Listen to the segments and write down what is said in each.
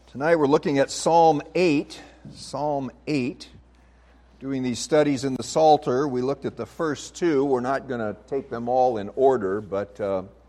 Tonight we're looking at Psalm 8. Psalm 8. Doing these studies in the Psalter. We looked at the first two. We're not going to take them all in order, but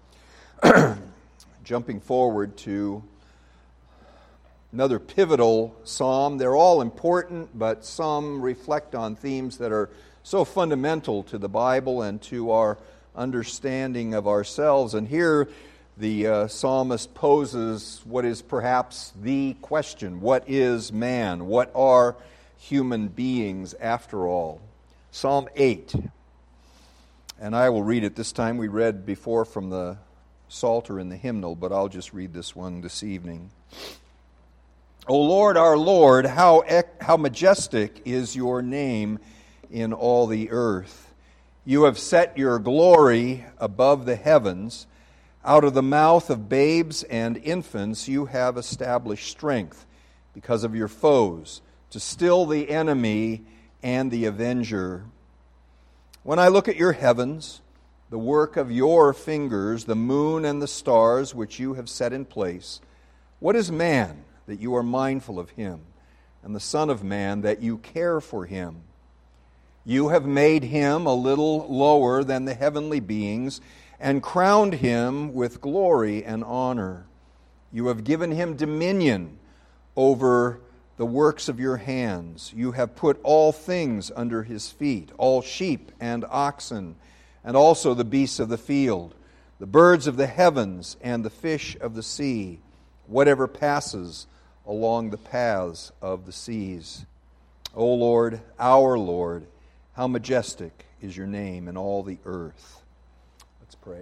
jumping forward to another pivotal psalm. They're all important, but some reflect on themes that are so fundamental to the Bible and to our understanding of ourselves. And here the psalmist poses what is perhaps the question. What is man? What are human beings after all? Psalm 8. And I will read it this time. We read before from the Psalter in the hymnal, but I'll just read this one this evening. O Lord, our Lord, how majestic is your name in all the earth. You have set your glory above the heavens. Out of the mouth of babes and infants you have established strength because of your foes, to still the enemy and the avenger. When I look at your heavens, the work of your fingers, the moon and the stars which you have set in place, what is man that you are mindful of him, and the Son of Man that you care for him? You have made him a little lower than the heavenly beings, and crowned him with glory and honor. You have given him dominion over the works of your hands. You have put all things under his feet, all sheep and oxen, and also the beasts of the field, the birds of the heavens and the fish of the sea, whatever passes along the paths of the seas. O Lord, our Lord, how majestic is your name in all the earth. Let's pray.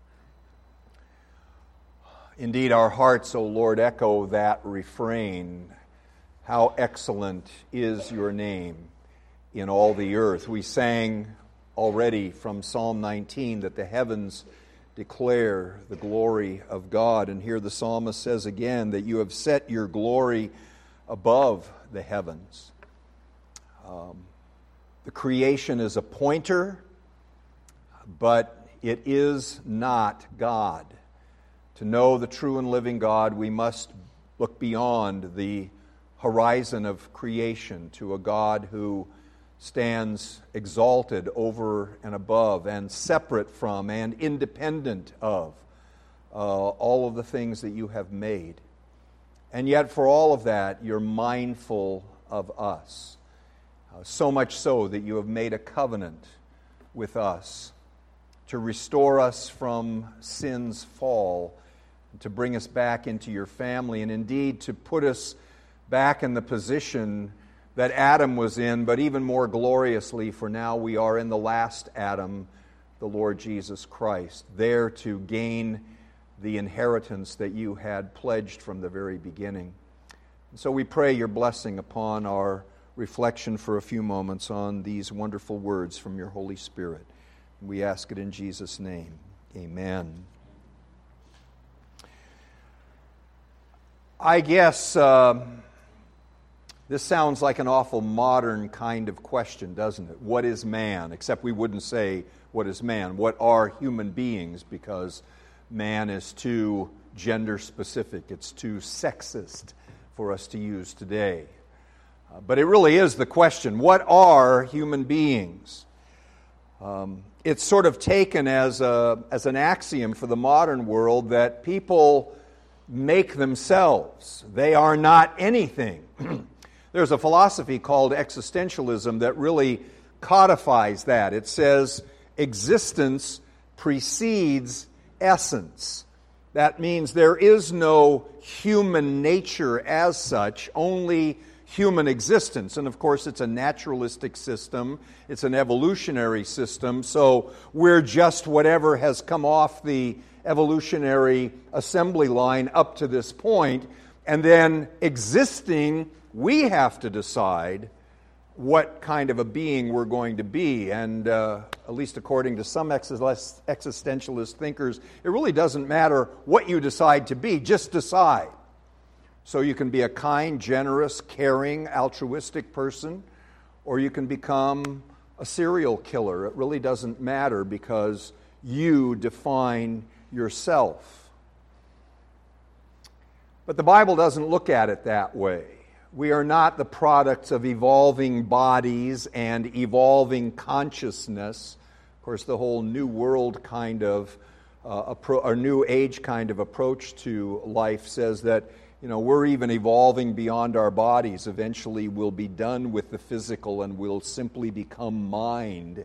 Indeed, our hearts, O Lord, echo that refrain. How excellent is your name in all the earth. We sang already from Psalm 19 that the heavens declare the glory of God. And here the psalmist says again that you have set your glory above the heavens. The creation is a pointer, but it is not God. To know the true and living God, we must look beyond the horizon of creation to a God who stands exalted over and above and separate from and independent of all of the things that you have made. And yet for all of that, you're mindful of us. So much so that you have made a covenant with us to restore us from sin's fall, to bring us back into your family, and indeed to put us back in the position that Adam was in, but even more gloriously, for now we are in the last Adam, the Lord Jesus Christ, there to gain the inheritance that you had pledged from the very beginning. And so we pray your blessing upon our reflection for a few moments on these wonderful words from your Holy Spirit. We ask it in Jesus' name. Amen. I guess this sounds like an awful modern kind of question, doesn't it? What is man? Except we wouldn't say, what is man? What are human beings? Because man is too gender specific. It's too sexist for us to use today. But it really is the question, what are human beings? It's sort of taken as an axiom for the modern world that people make themselves. They are not anything. There's a philosophy called existentialism that really codifies that. It says existence precedes essence. That means there is no human nature as such, only human existence. And of course it's a naturalistic system, it's an evolutionary system, so we're just whatever has come off the evolutionary assembly line up to this point, and then existing, we have to decide what kind of a being we're going to be. And at least according to some existentialist thinkers, it really doesn't matter what you decide to be, just decide. So you can be a kind, generous, caring, altruistic person, or you can become a serial killer. It really doesn't matter because you define yourself. But the Bible doesn't look at it that way. We are not the products of evolving bodies and evolving consciousness. Of course, the whole New World kind of or New Age kind of approach to life says that, we're even evolving beyond our bodies. Eventually, we'll be done with the physical and we'll simply become mind.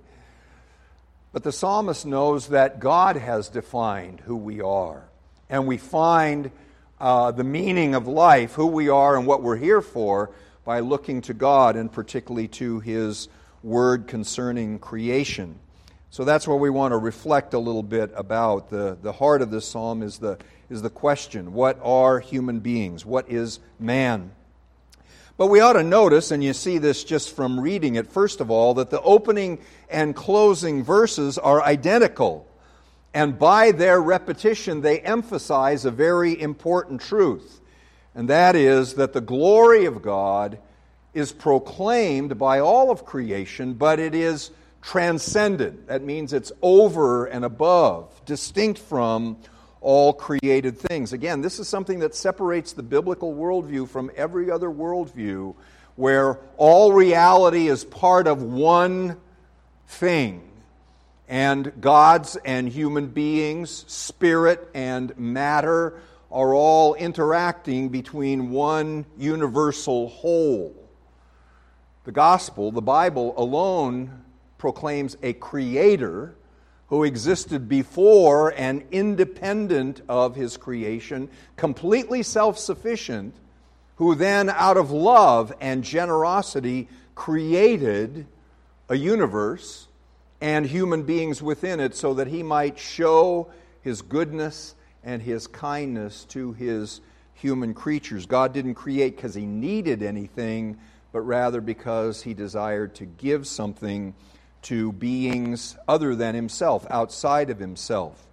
But the psalmist knows that God has defined who we are, and we find the meaning of life, who we are and what we're here for, by looking to God and particularly to His Word concerning creation. So that's what we want to reflect a little bit about. The heart of this psalm is the question, what are human beings? What is man? But we ought to notice, and you see this just from reading it, first of all, that the opening and closing verses are identical. And by their repetition, they emphasize a very important truth. And that is that the glory of God is proclaimed by all of creation, but it is transcendent. That means it's over and above, distinct from all created things. Again, this is something that separates the biblical worldview from every other worldview, where all reality is part of one thing. And gods and human beings, spirit and matter, are all interacting between one universal whole. The gospel, the Bible alone, proclaims a creator who existed before and independent of his creation, completely self-sufficient, who then, out of love and generosity, created a universe and human beings within it so that he might show his goodness and his kindness to his human creatures. God didn't create because he needed anything, but rather because he desired to give something to beings other than himself, outside of himself.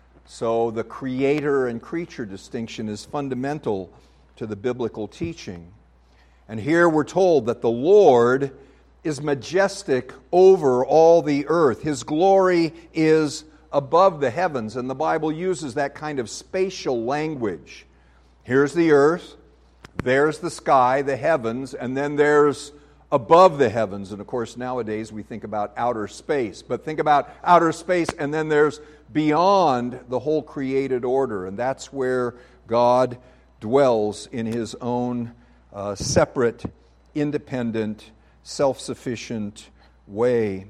So the creator and creature distinction is fundamental to the biblical teaching. And here we're told that the Lord is majestic over all the earth. His glory is above the heavens, and the Bible uses that kind of spatial language. Here's the earth, there's the sky, the heavens, and then there's above the heavens. And of course, nowadays we think about outer space. But think about outer space, and then there's beyond the whole created order. And that's where God dwells in His own separate, independent, self-sufficient way.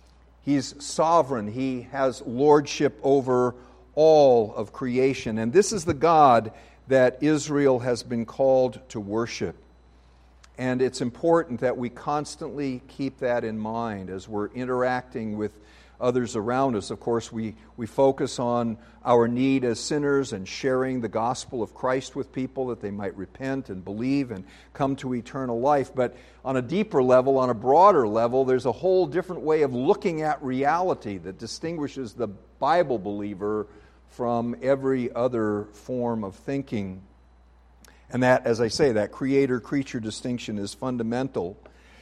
He's sovereign. He has lordship over all of creation. And this is the God that Israel has been called to worship. And it's important that we constantly keep that in mind as we're interacting with others around us. Of course, we focus on our need as sinners and sharing the gospel of Christ with people that they might repent and believe and come to eternal life. But on a deeper level, on a broader level, there's a whole different way of looking at reality that distinguishes the Bible believer from every other form of thinking. And that, as I say, that creator-creature distinction is fundamental.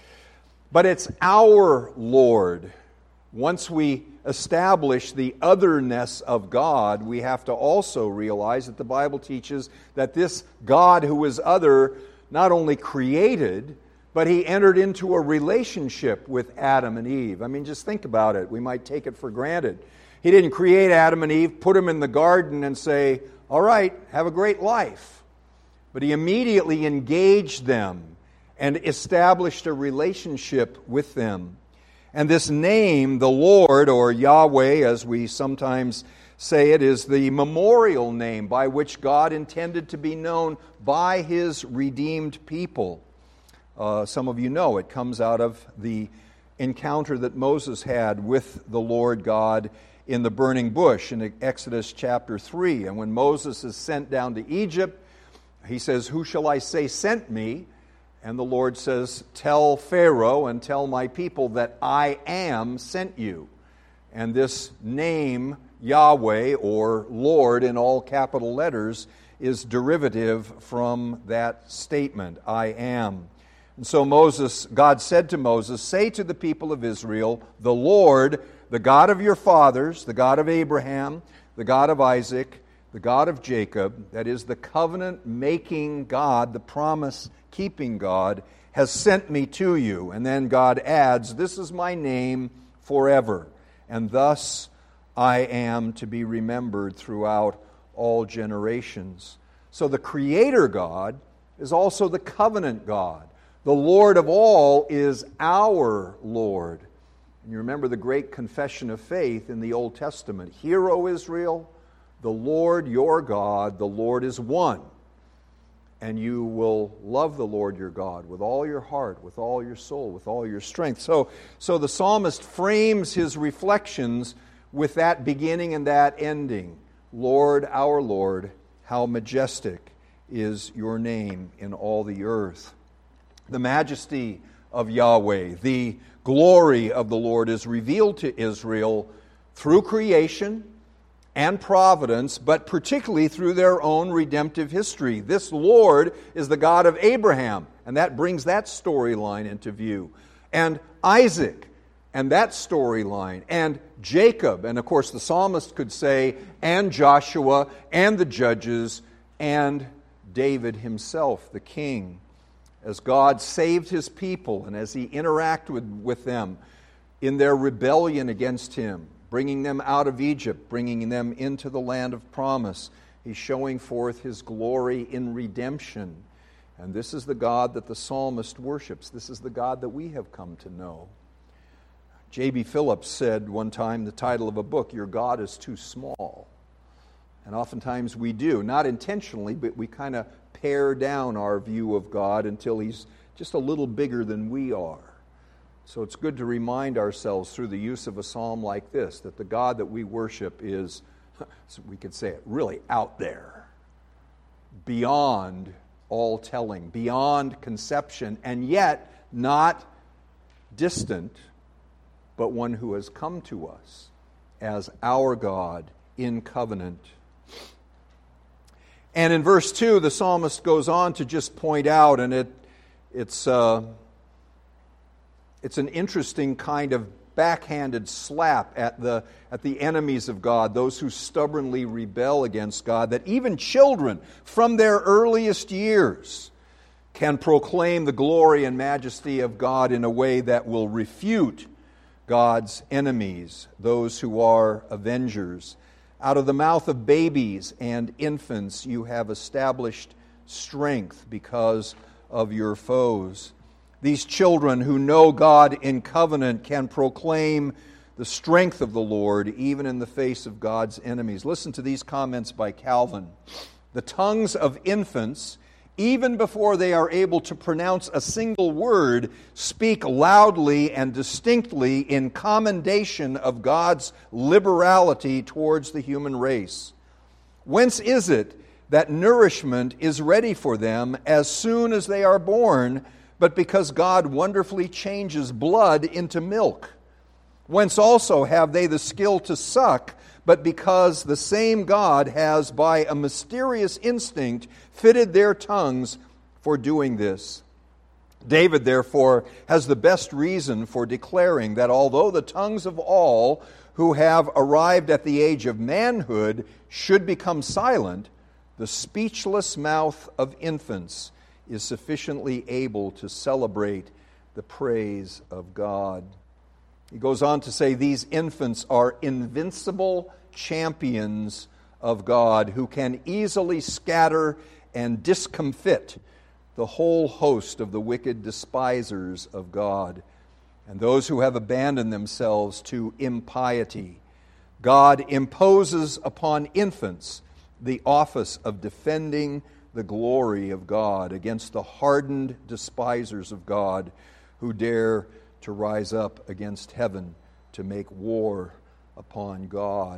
But it's our Lord. Once we establish the otherness of God, we have to also realize that the Bible teaches that this God who is other not only created, but He entered into a relationship with Adam and Eve. I mean, just think about it. We might take it for granted. He didn't create Adam and Eve, put them in the garden and say, all right, have a great life. But He immediately engaged them and established a relationship with them. And this name, the Lord, or Yahweh, as we sometimes say it, is the memorial name by which God intended to be known by His redeemed people. Some of you know it comes out of the encounter that Moses had with the Lord God in the burning bush in Exodus chapter 3. And when Moses is sent down to Egypt, he says, "Who shall I say sent me?" And the Lord says, "Tell Pharaoh and tell my people that I am sent you." And this name, Yahweh, or Lord in all capital letters, is derivative from that statement, I am. And so God said to Moses, "Say to the people of Israel, the Lord, the God of your fathers, the God of Abraham, the God of Isaac, the God of Jacob, that is the covenant-making God, the promise-keeping God, has sent me to you. And then God adds, this is my name forever, and thus I am to be remembered throughout all generations. So the Creator God is also the covenant God. The Lord of all is our Lord. And you remember the great confession of faith in the Old Testament. Hear, O Israel, the Lord your God, the Lord is one. And you will love the Lord your God with all your heart, with all your soul, with all your strength. So the psalmist frames his reflections with that beginning and that ending. Lord, our Lord, how majestic is your name in all the earth. The majesty of Yahweh, the glory of the Lord is revealed to Israel through creation and providence, but particularly through their own redemptive history. This Lord is the God of Abraham, and that brings that storyline into view. And Isaac, and that storyline. And Jacob, and of course the psalmist could say, and Joshua, and the judges, and David himself, the king. As God saved His people, and as He interacted with them in their rebellion against Him, bringing them out of Egypt, bringing them into the land of promise. He's showing forth His glory in redemption. And this is the God that the psalmist worships. This is the God that we have come to know. J.B. Phillips said one time, the title of a book, Your God is Too Small. And oftentimes we do, not intentionally, but we kind of pare down our view of God until He's just a little bigger than we are. So it's good to remind ourselves through the use of a psalm like this that the God that we worship is, we could say it, really out there, beyond all telling, beyond conception, and yet not distant, but one who has come to us as our God in covenant. And in verse 2, the psalmist goes on to just point out, and it's an interesting kind of backhanded slap at the enemies of God, those who stubbornly rebel against God, that even children from their earliest years can proclaim the glory and majesty of God in a way that will refute God's enemies, those who are avengers. Out of the mouth of babies and infants you have established strength because of your foes. These children who know God in covenant can proclaim the strength of the Lord even in the face of God's enemies. Listen to these comments by Calvin. The tongues of infants, even before they are able to pronounce a single word, speak loudly and distinctly in commendation of God's liberality towards the human race. Whence is it that nourishment is ready for them as soon as they are born, but because God wonderfully changes blood into milk? Whence also have they the skill to suck, but because the same God has, by a mysterious instinct, fitted their tongues for doing this. David, therefore, has the best reason for declaring that although the tongues of all who have arrived at the age of manhood should become silent, the speechless mouth of infants is sufficiently able to celebrate the praise of God. He goes on to say these infants are invincible champions of God who can easily scatter and discomfit the whole host of the wicked despisers of God and those who have abandoned themselves to impiety. God imposes upon infants the office of defending the glory of God against the hardened despisers of God who dare to rise up against heaven to make war upon God.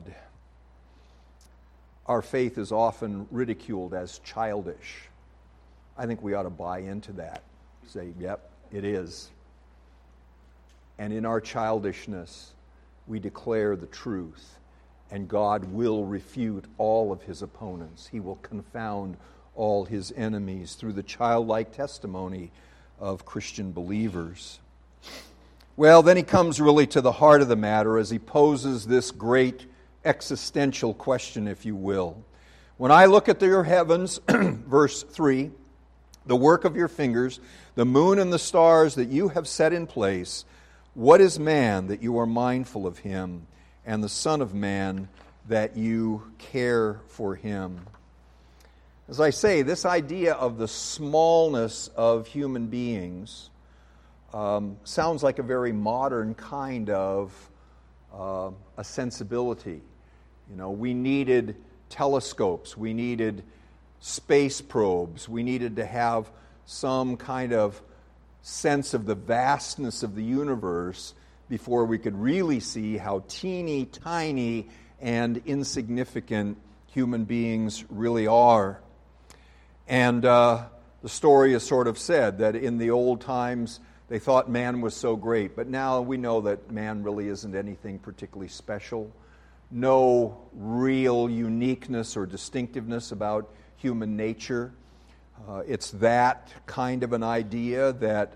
Our faith is often ridiculed as childish. I think we ought to buy into that. Say, yep, it is. And in our childishness, we declare the truth, and God will refute all of His opponents. He will confound all His enemies through the childlike testimony of Christian believers. Well, then he comes really to the heart of the matter as he poses this great existential question, if you will. When I look at your heavens, verse 3, the work of your fingers, the moon and the stars that you have set in place, what is man that you are mindful of him, and the Son of Man that you care for him? As I say, this idea of the smallness of human beings sounds like a very modern kind of a sensibility. You know, we needed telescopes, we needed space probes, we needed to have some kind of sense of the vastness of the universe before we could really see how teeny tiny and insignificant human beings really are. And the story is sort of said that in the old times they thought man was so great, but now we know that man really isn't anything particularly special. No real uniqueness or distinctiveness about human nature. It's that kind of an idea that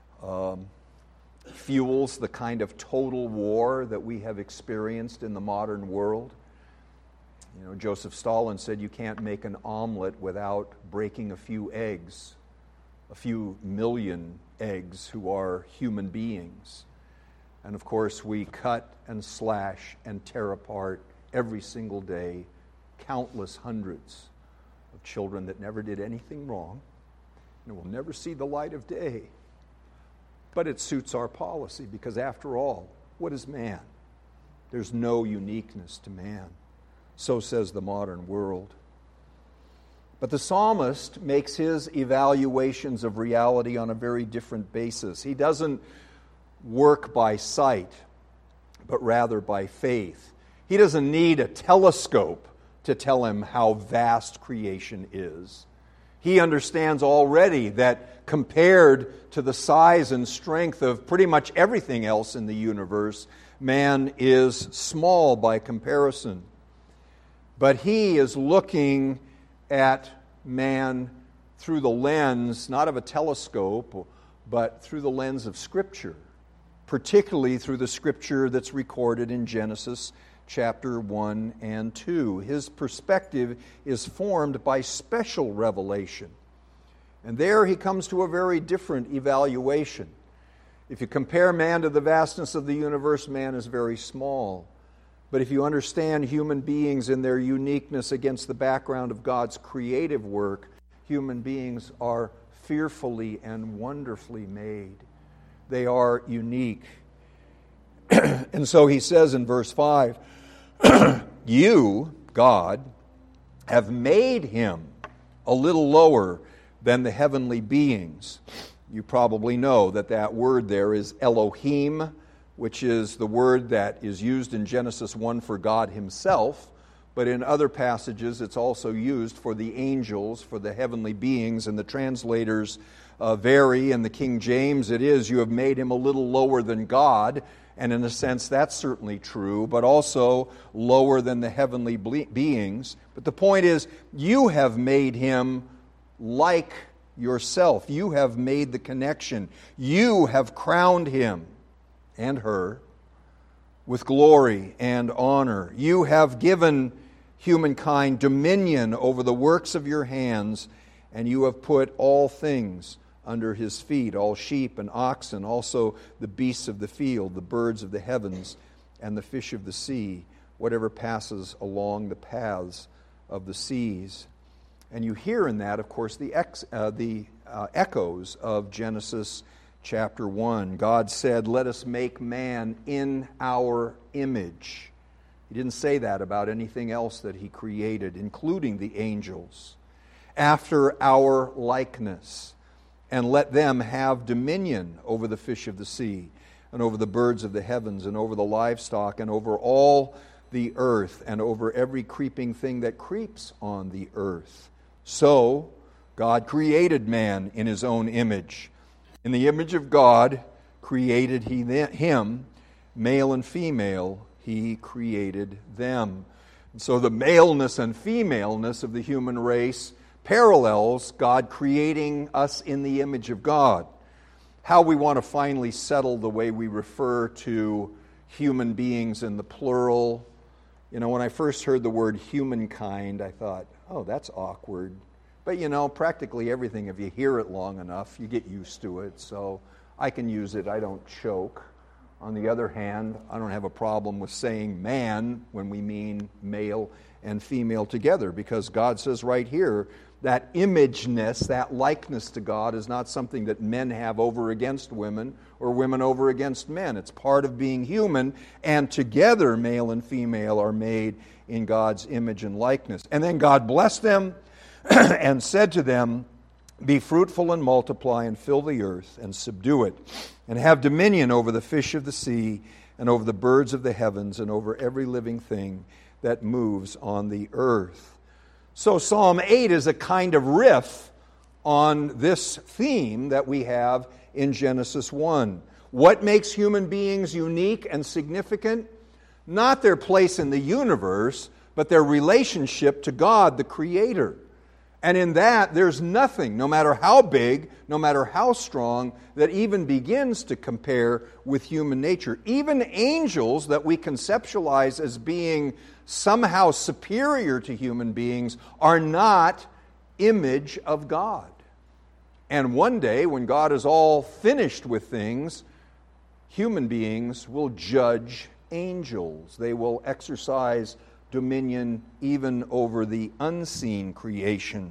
fuels the kind of total war that we have experienced in the modern world. You know, Joseph Stalin said you can't make an omelet without breaking a few eggs, a few million eggs who are human beings. And of course, we cut and slash and tear apart every single day countless hundreds of children that never did anything wrong and will never see the light of day. But it suits our policy because, after all, what is man? There's no uniqueness to man. So says the modern world. But the psalmist makes his evaluations of reality on a very different basis. He doesn't work by sight, but rather by faith. He doesn't need a telescope to tell him how vast creation is. He understands already that compared to the size and strength of pretty much everything else in the universe, man is small by comparison. But he is looking at man through the lens, not of a telescope, but through the lens of Scripture, particularly through the Scripture that's recorded in Genesis chapter 1 and 2. His perspective is formed by special revelation. And there he comes to a very different evaluation. If you compare man to the vastness of the universe, man is very small. But if you understand human beings in their uniqueness against the background of God's creative work, human beings are fearfully and wonderfully made. They are unique. And so he says in verse 5, you, God, have made him a little lower than the heavenly beings. You probably know that that word there is Elohim, which is the word that is used in Genesis 1 for God himself, but in other passages it's also used for the angels, for the heavenly beings, and the translators vary. In the King James it is, you have made him a little lower than God, and in a sense that's certainly true, but also lower than the heavenly beings. But the point is, you have made him like yourself. You have made the connection. You have crowned him and her with glory and honor. You have given humankind dominion over the works of your hands, and you have put all things under his feet, all sheep and oxen, also the beasts of the field, the birds of the heavens, and the fish of the sea, whatever passes along the paths of the seas. And you hear in that, of course, the echoes of Genesis chapter 1. God said, let us make man in our image. He didn't say that about anything else that he created, including the angels. After our likeness. And let them have dominion over the fish of the sea, and over the birds of the heavens, and over the livestock, and over all the earth, and over every creeping thing that creeps on the earth. So, God created man in his own image. In the image of God created he him, male and female, he created them. And so the maleness and femaleness of the human race parallels God creating us in the image of God. How we want to finally settle the way we refer to human beings in the plural. You know, when I first heard the word humankind, I thought, oh, that's awkward. But practically everything, if you hear it long enough, you get used to it. So I can use it. I don't choke. On the other hand, I don't have a problem with saying man when we mean male and female together, because God says right here that imageness, that likeness to God, is not something that men have over against women or women over against men. It's part of being human, and together male and female are made in God's image and likeness. And then God blessed them and said to them, "Be fruitful and multiply and fill the earth and subdue it, and have dominion over the fish of the sea and over the birds of the heavens and over every living thing that moves on the earth." So Psalm 8 is a kind of riff on this theme that we have in Genesis 1. What makes human beings unique and significant? Not their place in the universe, but their relationship to God, the Creator. And in that, there's nothing, no matter how big, no matter how strong, that even begins to compare with human nature. Even angels that we conceptualize as being somehow superior to human beings are not image of God. And one day, when God is all finished with things, human beings will judge angels. They will exercise dominion even over the unseen creation.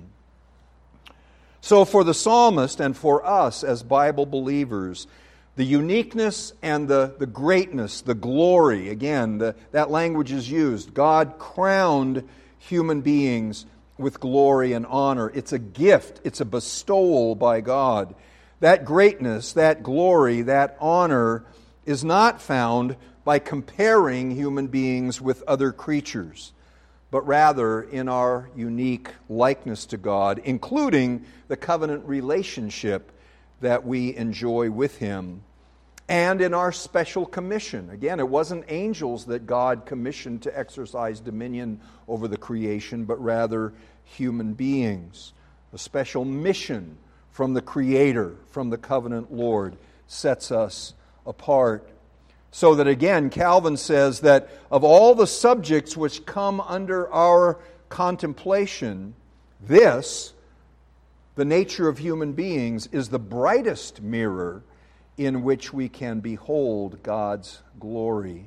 So for the psalmist and for us as Bible believers, the uniqueness and the greatness, the glory, again, that language is used. God crowned human beings with glory and honor. It's a gift. It's a bestowal by God. That greatness, that glory, that honor is not found by comparing human beings with other creatures, but rather in our unique likeness to God, including the covenant relationship that we enjoy with Him, and in our special commission. Again, it wasn't angels that God commissioned to exercise dominion over the creation, but rather human beings. A special mission from the Creator, from the covenant Lord, sets us apart. So that again, Calvin says that of all the subjects which come under our contemplation, this, the nature of human beings, is the brightest mirror in which we can behold God's glory.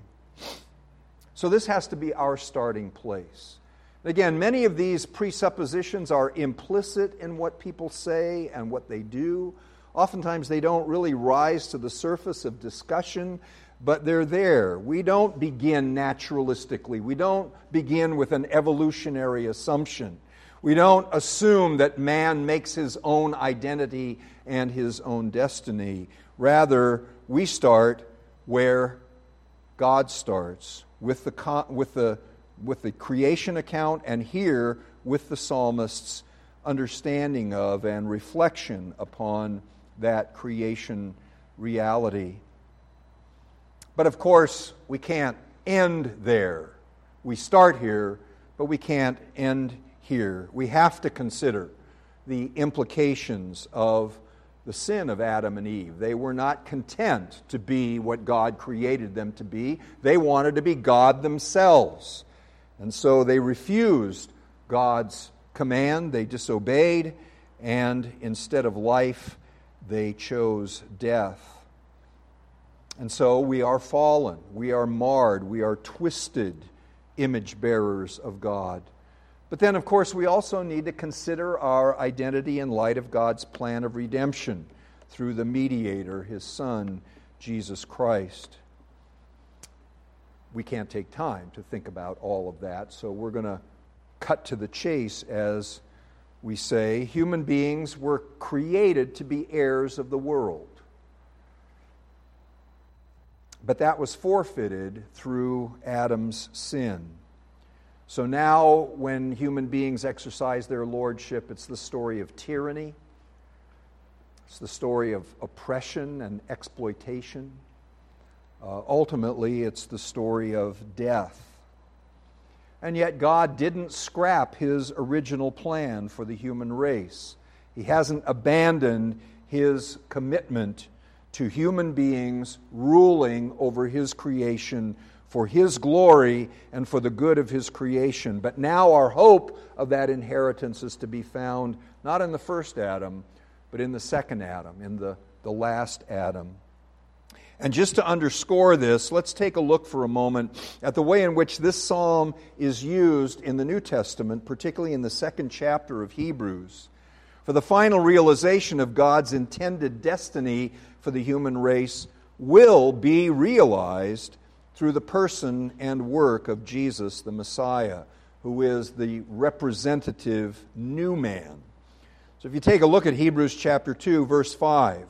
So this has to be our starting place. Again, many of these presuppositions are implicit in what people say and what they do. Oftentimes they don't really rise to the surface of discussion, but they're there. We don't begin naturalistically. We don't begin with an evolutionary assumption. We don't assume that man makes his own identity and his own destiny. Rather, we start where God starts, with the creation account, and here with the psalmist's understanding of and reflection upon that creation reality. But of course, we can't end there. We start here, but we can't end here. We have to consider the implications of the sin of Adam and Eve. They were not content to be what God created them to be. They wanted to be God themselves. And so they refused God's command. They disobeyed, and instead of life, they chose death. And so we are fallen, we are marred, we are twisted image bearers of God. But then, of course, we also need to consider our identity in light of God's plan of redemption through the mediator, His Son, Jesus Christ. We can't take time to think about all of that, so we're going to cut to the chase as we say. Human beings were created to be heirs of the world. But that was forfeited through Adam's sin. So now when human beings exercise their lordship, it's the story of tyranny. It's the story of oppression and exploitation. Ultimately, it's the story of death. And yet God didn't scrap His original plan for the human race. He hasn't abandoned His commitment to human beings ruling over His creation for His glory and for the good of His creation. But now our hope of that inheritance is to be found not in the first Adam, but in the second Adam, in the last Adam. And just to underscore this, let's take a look for a moment at the way in which this psalm is used in the New Testament, particularly in the second chapter of Hebrews, for the final realization of God's intended destiny for the human race will be realized through the person and work of Jesus the Messiah, who is the representative new man. So if you take a look at Hebrews chapter 2, verse 5,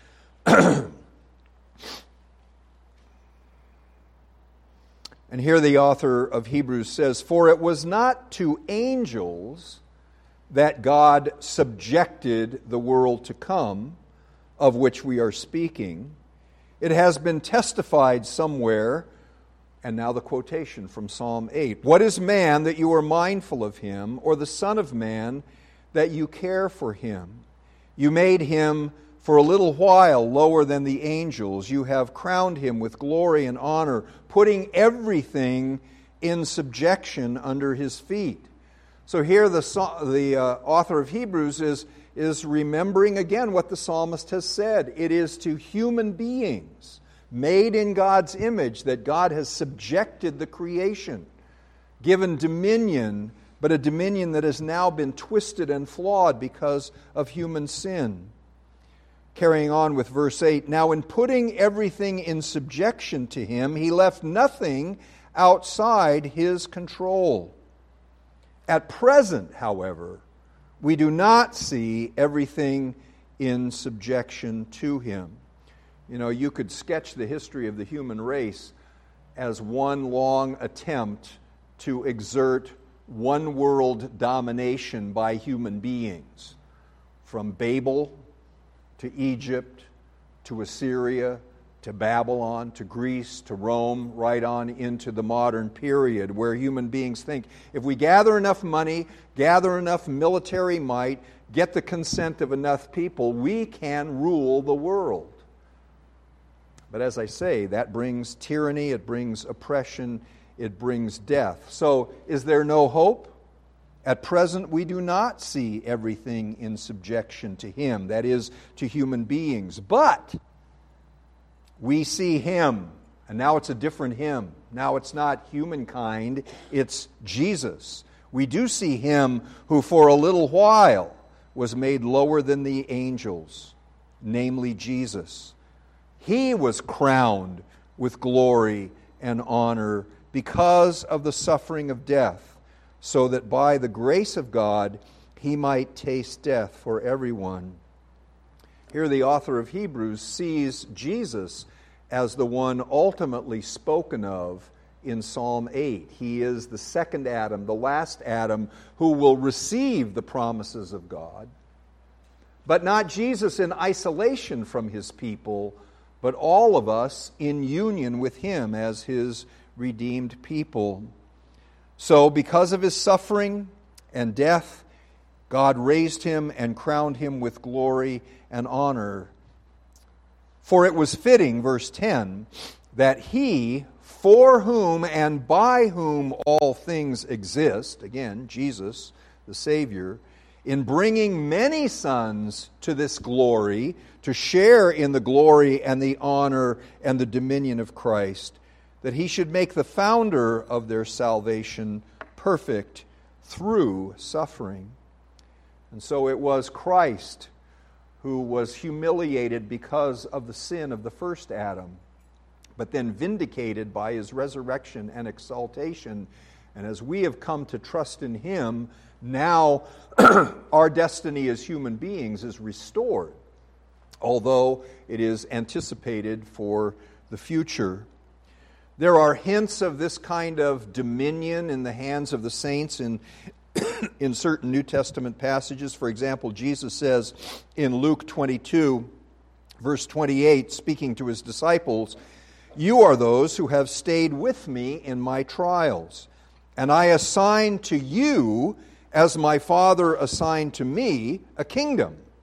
and here the author of Hebrews says, "For it was not to angels that God subjected the world to come, of which we are speaking. It has been testified somewhere," and now the quotation from Psalm 8, "What is man that you are mindful of him, or the son of man that you care for him? You made him for a little while lower than the angels. You have crowned him with glory and honor, putting everything in subjection under his feet." So here the author of Hebrews is remembering again what the psalmist has said. It is to human beings made in God's image that God has subjected the creation, given dominion, but a dominion that has now been twisted and flawed because of human sin. Carrying on with verse 8, "Now in putting everything in subjection to him, he left nothing outside his control. At present, however, we do not see everything in subjection to him." You know, you could sketch the history of the human race as one long attempt to exert one world domination by human beings, from Babel to Egypt to Assyria to Babylon to Greece to Rome, right on into the modern period, where human beings think, if we gather enough money, gather enough military might, get the consent of enough people, we can rule the world. But as I say, that brings tyranny, it brings oppression, it brings death. So, is there no hope? At present, we do not see everything in subjection to him, that is, to human beings. But we see him, and now it's a different him. Now it's not humankind, it's Jesus. We do see him who for a little while was made lower than the angels, namely Jesus. He was crowned with glory and honor because of the suffering of death, so that by the grace of God he might taste death for everyone. Here the author of Hebrews sees Jesus as the one ultimately spoken of in Psalm 8. He is the second Adam, the last Adam, who will receive the promises of God. But not Jesus in isolation from his people, but all of us in union with him as his redeemed people. So, because of his suffering and death, God raised him and crowned him with glory and honor. For it was fitting, verse 10, that he, for whom and by whom all things exist, again, Jesus, the Savior, in bringing many sons to this glory, to share in the glory and the honor and the dominion of Christ, that he should make the founder of their salvation perfect through suffering. And so it was Christ who was humiliated because of the sin of the first Adam, but then vindicated by his resurrection and exaltation. And as we have come to trust in him, now our destiny as human beings is restored, although it is anticipated for the future. There are hints of this kind of dominion in the hands of the saints in certain New Testament passages. For example, Jesus says in Luke 22, verse 28, speaking to his disciples, "You are those who have stayed with me in my trials, and I assign to you, as my Father assigned to me, a kingdom,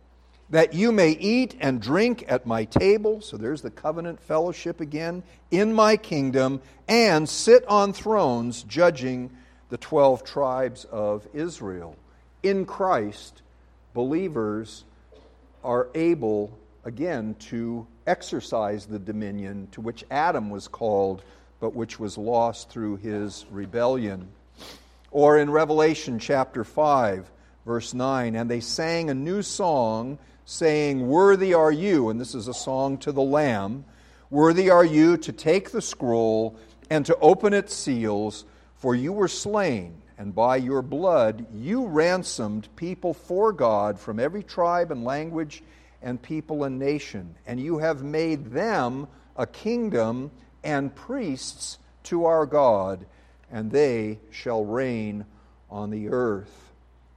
that you may eat and drink at my table, so there's the covenant fellowship again, in my kingdom, and sit on thrones judging the 12 tribes of Israel. In Christ, believers are able, again, to exercise the dominion to which Adam was called, but which was lost through his rebellion. Or in Revelation chapter 5, verse 9, and they sang a new song, saying, worthy are you, and this is a song to the Lamb, worthy are you to take the scroll and to open its seals, for you were slain, and by your blood you ransomed people for God from every tribe and language and people and nation, and you have made them a kingdom and priests to our God, and they shall reign on the earth.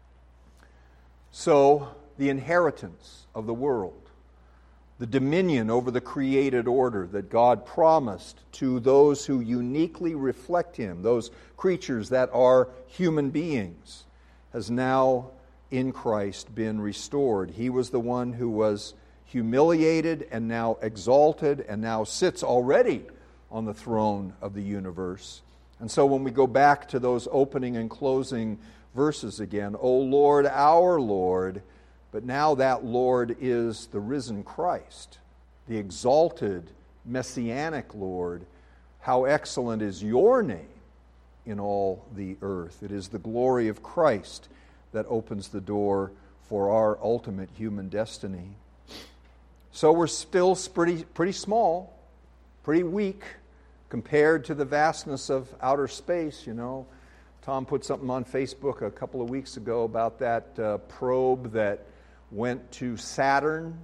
So, the inheritance of the world, the dominion over the created order that God promised to those who uniquely reflect Him, those creatures that are human beings, has now in Christ been restored. He was the one who was humiliated and now exalted and now sits already on the throne of the universe. And so when we go back to those opening and closing verses again, O Lord, our Lord, but now that Lord is the risen Christ, the exalted messianic Lord. How excellent is your name in all the earth. It is the glory of Christ that opens the door for our ultimate human destiny. So we're still pretty small, pretty weak compared to the vastness of outer space, you know. Tom put something on Facebook a couple of weeks ago about that probe that went to Saturn,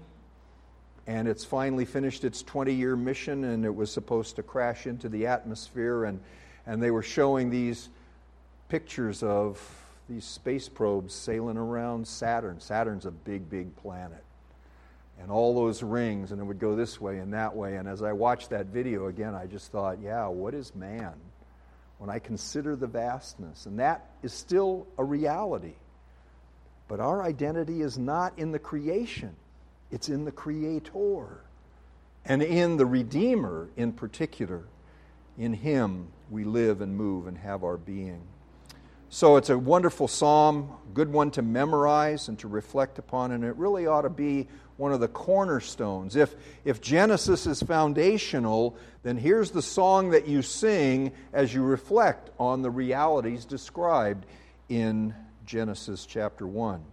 and it's finally finished its 20-year mission, and it was supposed to crash into the atmosphere, and they were showing these pictures of these space probes sailing around Saturn. Saturn's a big, big planet. And all those rings, and it would go this way and that way. And as I watched that video again, I just thought, yeah, what is man? When I consider the vastness, and that is still a reality. But our identity is not in the creation. It's in the Creator. And in the Redeemer in particular. In Him we live and move and have our being. So it's a wonderful psalm, good one to memorize and to reflect upon, and it really ought to be one of the cornerstones. If Genesis is foundational, then here's the song that you sing as you reflect on the realities described in Genesis chapter 1.